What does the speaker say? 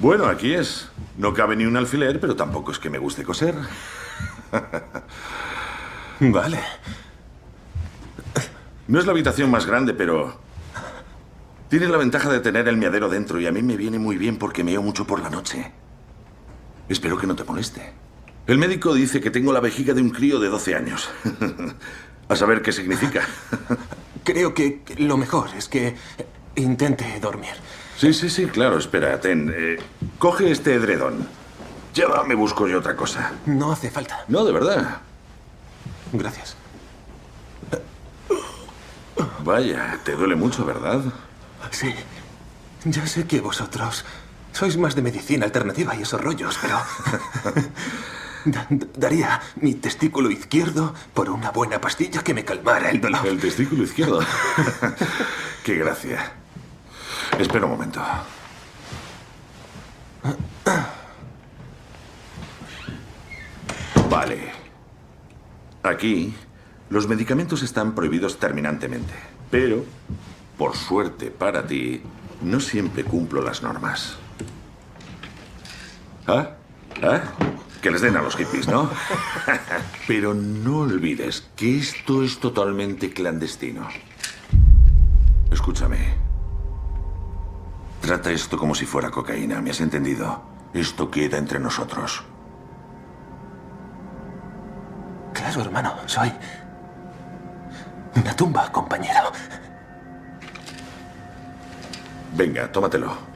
Bueno, aquí es. No cabe ni un alfiler, pero tampoco es que me guste coser. Vale. No es la habitación más grande, pero tiene la ventaja de tener el meadero dentro y a mí me viene muy bien porque meo mucho por la noche. Espero que no te moleste. El médico dice que tengo la vejiga de un crío de 12 años. A saber qué significa. Creo que lo mejor es que intente dormir. Sí, claro. Espera, coge este edredón. Ya me busco yo otra cosa. No hace falta. No, de verdad. Gracias. Vaya, te duele mucho, ¿verdad? Sí. Ya sé que vosotros sois más de medicina alternativa y esos rollos, pero... Daría mi testículo izquierdo por una buena pastilla que me calmara el dolor. ¿El testículo izquierdo? Qué gracia. Espera un momento. Vale. Aquí, los medicamentos están prohibidos terminantemente. Pero, por suerte para ti, no siempre cumplo las normas. ¿Ah? Que les den a los hippies, ¿no? Pero no olvides que esto es totalmente clandestino. Escúchame. Trata esto como si fuera cocaína, ¿me has entendido? Esto queda entre nosotros. Claro, hermano, soy una tumba, compañero. Venga, tómatelo.